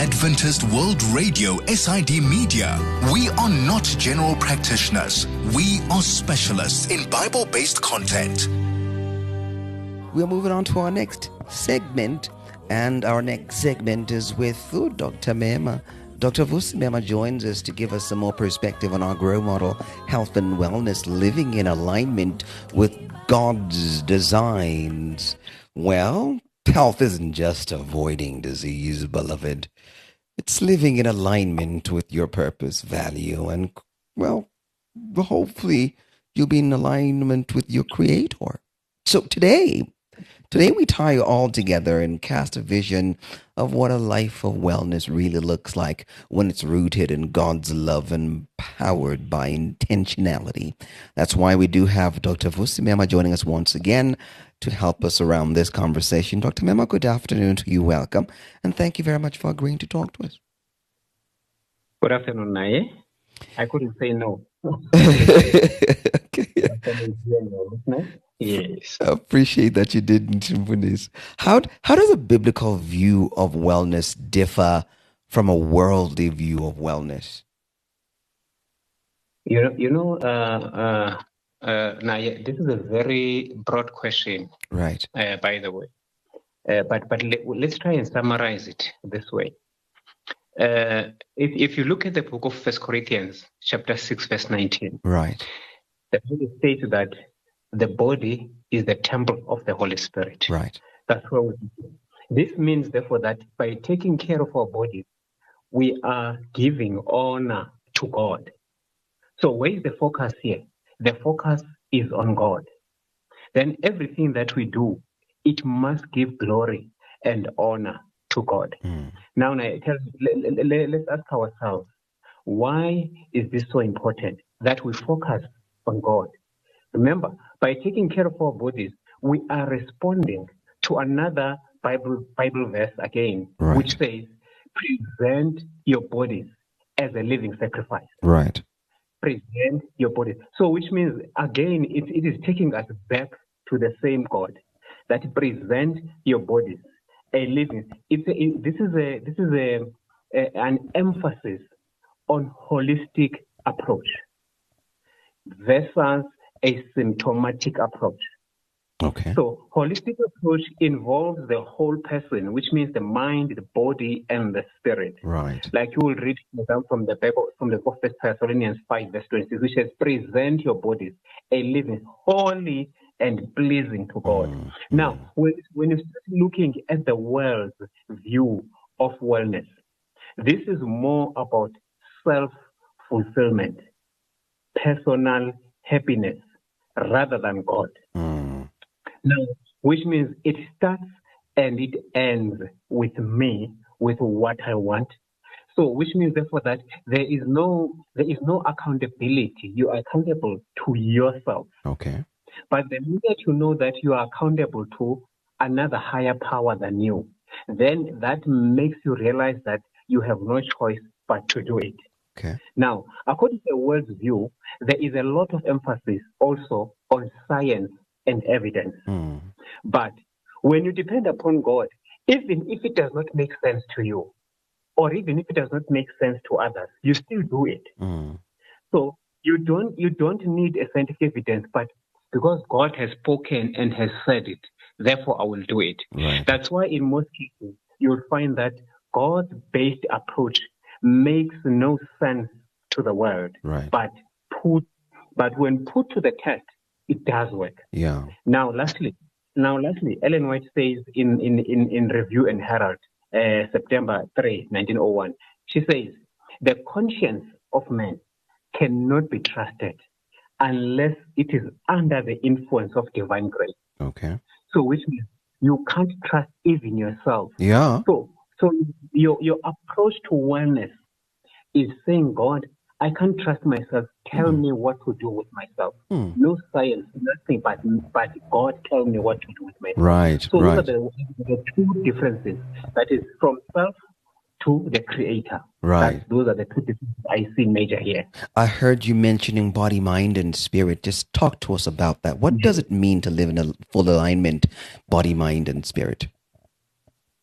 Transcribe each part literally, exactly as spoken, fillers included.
Adventist World Radio, S I D Media. We are not general practitioners. We are specialists in Bible-based content. We're moving on to our next segment, and our next segment is with oh, Doctor Mema. Doctor Vusi Mema joins us to give us some more perspective on our Grow Model, Health and Wellness, living in alignment with God's designs. Well, health isn't just avoiding disease, beloved. It's living in alignment with your purpose, value, and, well, hopefully you'll be in alignment with your Creator. So today, today we tie all together and cast a vision of what a life of wellness really looks like when it's rooted in God's love and powered by intentionality. That's why we do have Doctor Vusi Mema joining us once again to help us around this conversation. Doctor Mema, good afternoon to you. Welcome. And thank you very much for agreeing to talk to us. Good afternoon, Naye. I couldn't say no. Okay. Yes. I appreciate that you didn't. How, how does a biblical view of wellness differ from a worldly view of wellness? You know, you know uh, uh, uh, Naye, this is a very broad question. Right. Uh, by the way. Uh, but but let, let's try and summarize it this way. Uh, if, if you look at the book of First Corinthians, chapter six, verse nineteen, right, the Bible states that the body is the temple of the Holy Spirit. Right. That's what we do. This means, therefore, that by taking care of our bodies, we are giving honor to God. So where is the focus here? The focus is on God. Then everything that we do, it must give glory and honor to God. Mm. Now, now tell, let, let, let's ask ourselves, why is this so important that we focus on God? Remember, by taking care of our bodies, we are responding to another Bible Bible verse again, right, which says, present your bodies as a living sacrifice. Right. Present your bodies. So which means, again, it, it is taking us back to the same God, that present your bodies a living. It's a, it, this is a this is a, a an emphasis on holistic approach versus a symptomatic approach. Okay. So holistic approach involves the whole person, which means the mind, the body, and the spirit. Right. Like you will read from the Bible, from the book of First Thessalonians five, verse twenty-six, which says, "Present your bodies a living, holy, and pleasing to God." Mm, now, mm. when, when you start looking at the world's view of wellness, this is more about self-fulfillment, personal happiness, rather than God. Mm. Now, which means it starts and it ends with me, with what I want. So, which means therefore that there is no there is no accountability. You are accountable to yourself. Okay. But the minute you know that you are accountable to another higher power than you, then that makes you realize that you have no choice but to do it. Okay. Now, according to the world's view, there is a lot of emphasis also on science and evidence. Mm. But when you depend upon God, even if it does not make sense to you, or even if it does not make sense to others, you still do it. Mm. So you don't you don't need a scientific evidence, but because God has spoken and has said it, therefore I will do it. Right. That's why in most cases you'll find that God-based approach makes no sense to the world. Right. But put but when put to the test, it does work. Yeah. Now lastly, now lastly, Ellen White says in, in, in, in Review and Herald, uh, September third, nineteen oh one, she says, the conscience of man cannot be trusted unless it is under the influence of divine grace. Okay. So which means you can't trust even yourself. Yeah. So so your your approach to wellness is saying, God, I can't trust myself. Tell Mm. me what to do with myself. Mm. No science, nothing, but but God tell me what to do with myself. Right. So right. those are the, the two differences. That is from self to the Creator. Right. That, those are the two differences I see major here. I heard you mentioning body, mind, and spirit. Just talk to us about that. What does it mean to live in a full alignment, body, mind, and spirit?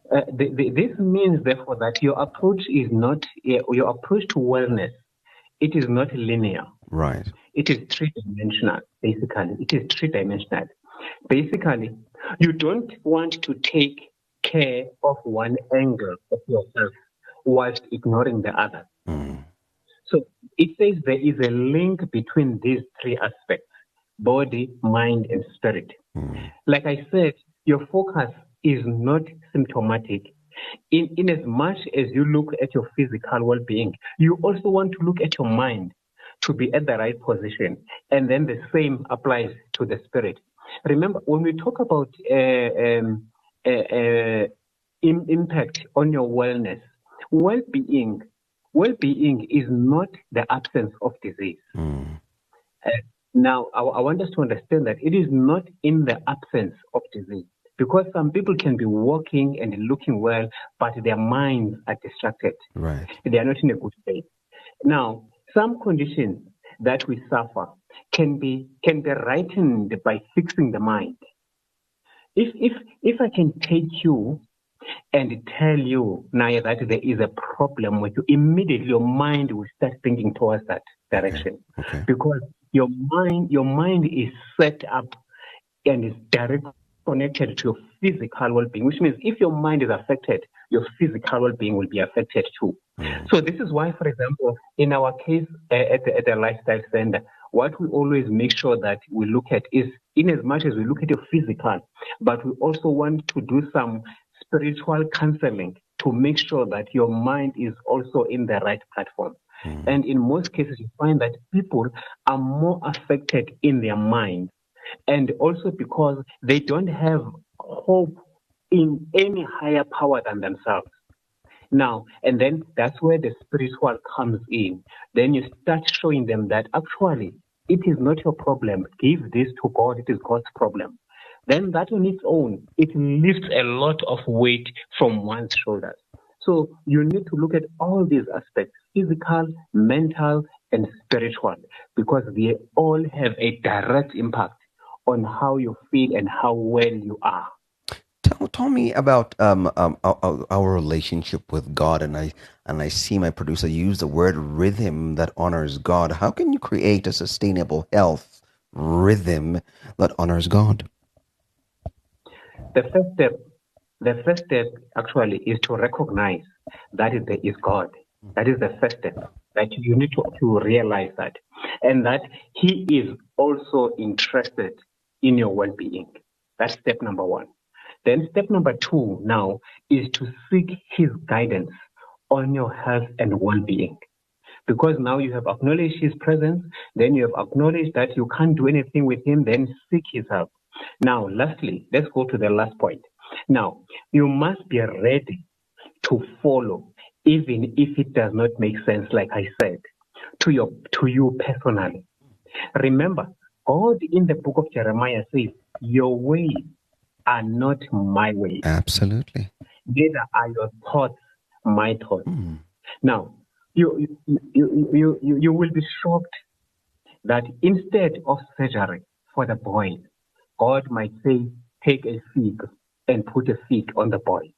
Uh, the, the, this means, therefore, that your approach is not uh, your approach to wellness. It is not linear. Right. It is three-dimensional. Basically, it is three-dimensional. Basically, you don't want to take care of one angle of yourself whilst ignoring the other. Mm. So it says there is a link between these three aspects: body, mind, and spirit. Mm. Like I said, your focus is not symptomatic. In, in as much as you look at your physical well-being, you also want to look at your mind to be at the right position. And then the same applies to the spirit. Remember, when we talk about uh, um, uh, uh, in, impact on your wellness, well-being, well-being is not the absence of disease. Mm. Uh, now, I, I want us to understand that it is not in the absence of disease. Because some people can be walking and looking well, but their minds are distracted. Right. They are not in a good state. Now, some conditions that we suffer can be can be rightened by fixing the mind. If if if I can take you and tell you now that there is a problem with you, immediately your mind will start thinking towards that direction. Okay. Okay. Because your mind your mind is set up and is directly connected to your physical well-being, which means if your mind is affected, your physical well-being will be affected too. Mm. So this is why, for example, in our case uh, at, the, at the Lifestyle Center, what we always make sure that we look at is, in as much as we look at your physical, but we also want to do some spiritual counseling to make sure that your mind is also in the right platform. Mm. And in most cases, you find that people are more affected in their mind. And also because they don't have hope in any higher power than themselves. Now, and then that's where the spiritual comes in. Then you start showing them that actually it is not your problem. Give this to God. It is God's problem. Then that on its own, it lifts a lot of weight from one's shoulders. So you need to look at all these aspects: physical, mental, and spiritual, because they all have a direct impact on how you feel and how well you are. Tell, tell me about um, um, our, our relationship with God, and I and I see my producer use the word rhythm that honors God. How can you create a sustainable health rhythm that honors God? The first step, the first step actually is to recognize that is there is God. That is the first step. That you need to, to realize that, and that He is also interested in your well-being. That's step number one. Then step number two now is to seek His guidance on your health and well-being. Because now you have acknowledged His presence, then you have acknowledged that you can't do anything with Him, then seek His help. Now, lastly, let's go to the last point. Now, you must be ready to follow, even if it does not make sense, like I said, to your to you personally. Remember, God in the book of Jeremiah says, your ways are not my ways. Absolutely. Neither are your thoughts my thoughts. Mm. Now, you you, you you you you will be shocked that instead of surgery for the boy, God might say, take a fig and put a fig on the boy.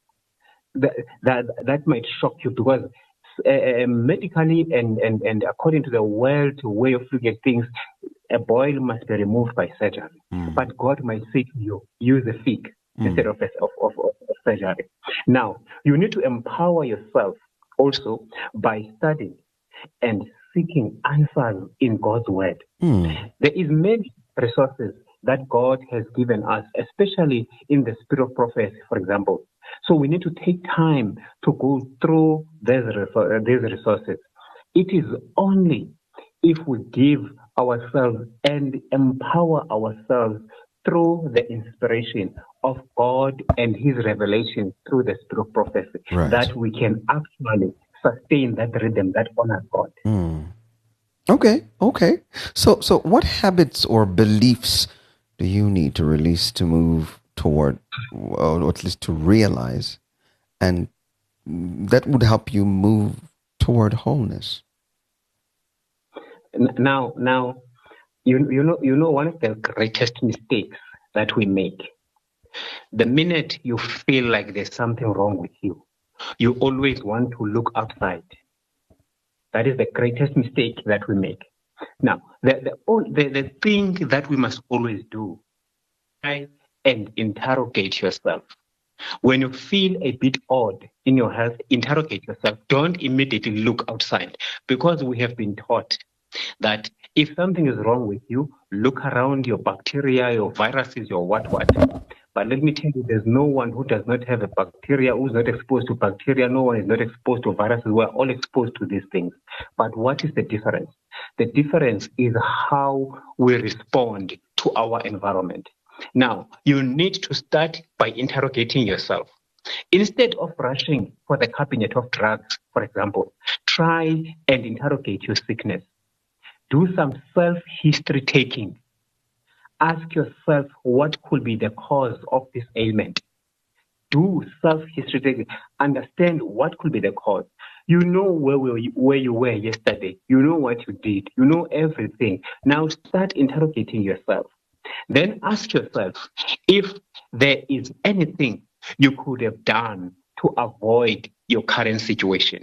That that, that might shock you, because uh, medically and, and, and according to the world way of looking at things, a boil must be removed by surgery. Mm. But God might say to you, use a fig mm. instead of, of, of, of surgery. Now, you need to empower yourself also by studying and seeking answers in God's word. Mm. There is many resources that God has given us, especially in the spirit of prophecy, for example. So we need to take time to go through these resources. It is only if we give ourselves and empower ourselves through the inspiration of God and His revelation through the spirit of prophecy right. that we can actually sustain that rhythm that honors God. Mm. Okay, okay. So, so what habits or beliefs do you need to release to move toward, or at least to realize, and that would help you move toward wholeness? Now, now, you you know you know one of the greatest mistakes that we make The minute you feel like there's something wrong with you, you always want to look outside. That is the greatest mistake that we make. Now, the, the, the, the thing that we must always do, try and interrogate yourself. When you feel a bit odd in your health, interrogate yourself. Don't immediately look outside, because we have been taught that if something is wrong with you, look around your bacteria, your viruses, your what what. But let me tell you, there's no one who does not have a bacteria, who's not exposed to bacteria. No one is not exposed to viruses. We're all exposed to these things. But what is the difference? The difference is how we respond to our environment. Now, you need to start by interrogating yourself. Instead of rushing for the cabinet of drugs, for example, try and interrogate your sickness. Do some self-history taking. Ask yourself what could be the cause of this ailment. Do self-history taking. Understand what could be the cause. You know where, we, where you were yesterday. You know what you did. You know everything. Now start interrogating yourself. Then ask yourself if there is anything you could have done to avoid your current situation.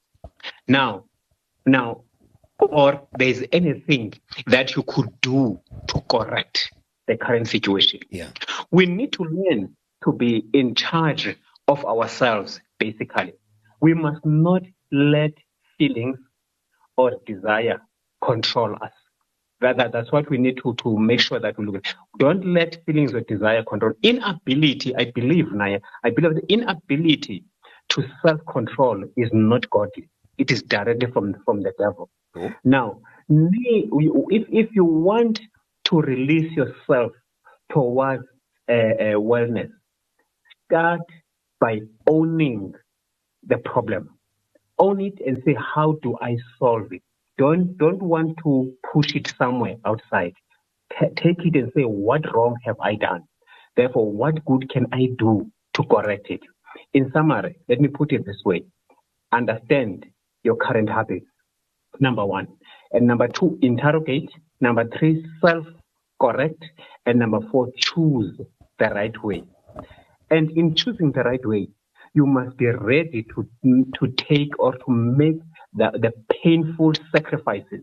Now, now, or there's anything that you could do to correct the current situation. Yeah. We need to learn to be in charge of ourselves, basically. We must not let feelings or desire control us. That, that, that's what we need to, to make sure that we look at. Don't let feelings or desire control. Inability, I believe, Naya, I believe the inability to self-control is not godly. It is directly from, from the devil. Oh. Now, if, if you want to release yourself towards uh, uh, wellness, start by owning the problem. Own it and say, how do I solve it? Don't don't want to push it somewhere outside. T- take it and say, what wrong have I done? Therefore, what good can I do to correct it? In summary, let me put it this way. Understand your current habits, number one. And number two, interrogate. Number three, self-correct. And number four, choose the right way. And in choosing the right way, you must be ready to, to take or to make the, the painful sacrifices.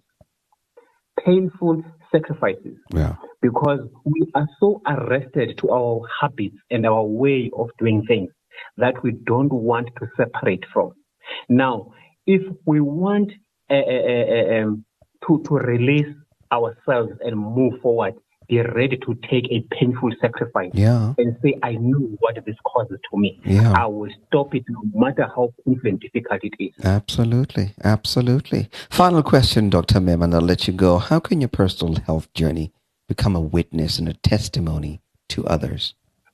Painful sacrifices. Yeah. Because we are so arrested to our habits and our way of doing things that we don't want to separate from. Now, if we want uh, uh, uh, um, to, to release ourselves and move forward, be ready to take a painful sacrifice yeah. and say, I know what this causes to me. Yeah. I will stop it no matter how painful and difficult it is. Absolutely. Absolutely. Final question, Doctor Mem, and I'll let you go. How can your personal health journey become a witness and a testimony to others?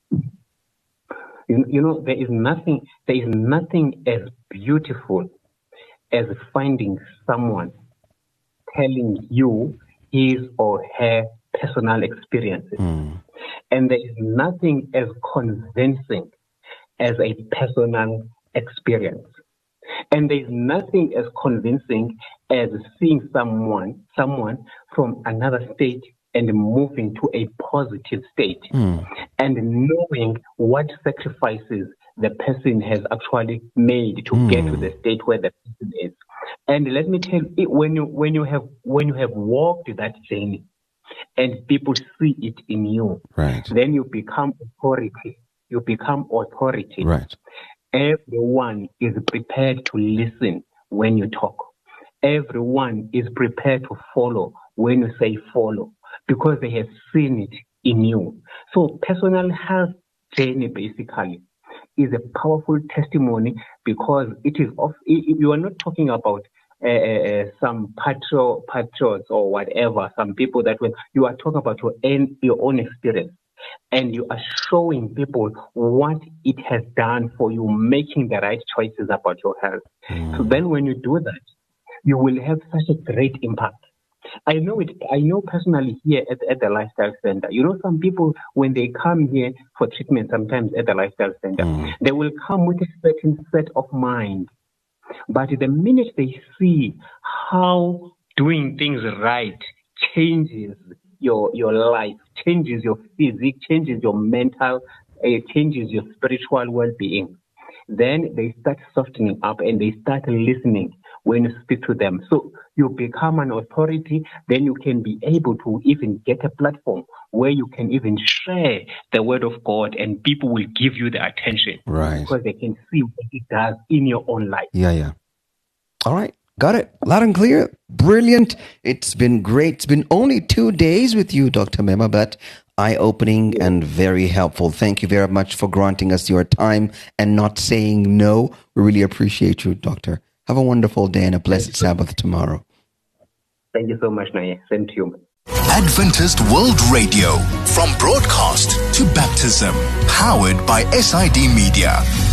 You, you know, there is nothing, there is nothing as beautiful as finding someone telling you his or her personal experiences. Mm. And there is nothing as convincing as a personal experience. And there is nothing as convincing as seeing someone, someone from another state and moving to a positive state mm. and knowing what sacrifices the person has actually made to mm. get to the state where the person is. And let me tell you, when you when you have when you have walked that journey, and people see it in you, right. then you become authority. You become authority. Right. Everyone is prepared to listen when you talk. Everyone is prepared to follow when you say follow, because they have seen it in you. So personal health journey basically is a powerful testimony, because it is of, you are not talking about Uh, uh, some patro, patrons or whatever, some people that when you are talking about your own, your own experience, and you are showing people what it has done for you, making the right choices about your health. Mm. So then when you do that, you will have such a great impact. I know it. I know personally here at, at the Lifestyle Center. You know, some people, when they come here for treatment, sometimes at the Lifestyle Center, mm. they will come with a certain set of mind. But the minute they see how doing things right changes your your life, changes your physique, changes your mental it changes your spiritual well-being. Then they start softening up and they start listening when you speak to them. So you become an authority, then you can be able to even get a platform where you can even share the word of God and people will give you the attention. Right. Because they can see what it does in your own life. Yeah, yeah. All right. Got it. Loud and clear. Brilliant. It's been great. It's been only two days with you, Doctor Mema, but eye-opening and very helpful. Thank you very much for granting us your time and not saying no. We really appreciate you, Doctor. Have a wonderful day and a blessed Sabbath tomorrow. Thank you so much, Naye. Same to you. Adventist World Radio, from broadcast to baptism, powered by S I D Media.